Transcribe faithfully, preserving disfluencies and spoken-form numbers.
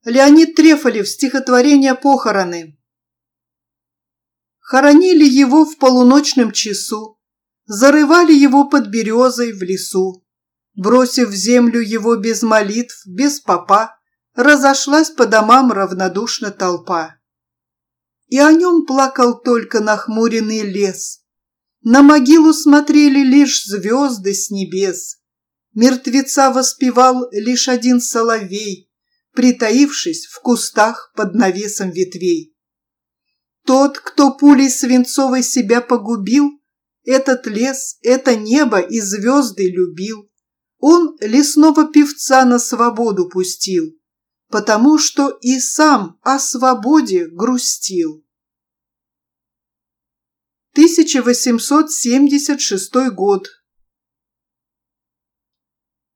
Леонид Трефолев, стихотворение «Похороны». Хоронили его в полуночном часу, зарывали его под березой в лесу. Бросив в землю его без молитв, без попа, разошлась по домам равнодушно толпа. И о нем плакал только нахмуренный лес. На могилу смотрели лишь звезды с небес. Мертвеца воспевал лишь один соловей, притаившись в кустах под навесом ветвей. Тот, кто пулей свинцовой себя погубил, этот лес, это небо и звезды любил. Он лесного певца на свободу пустил, потому что и сам о свободе грустил. тысяча восемьсот семьдесят шестой год.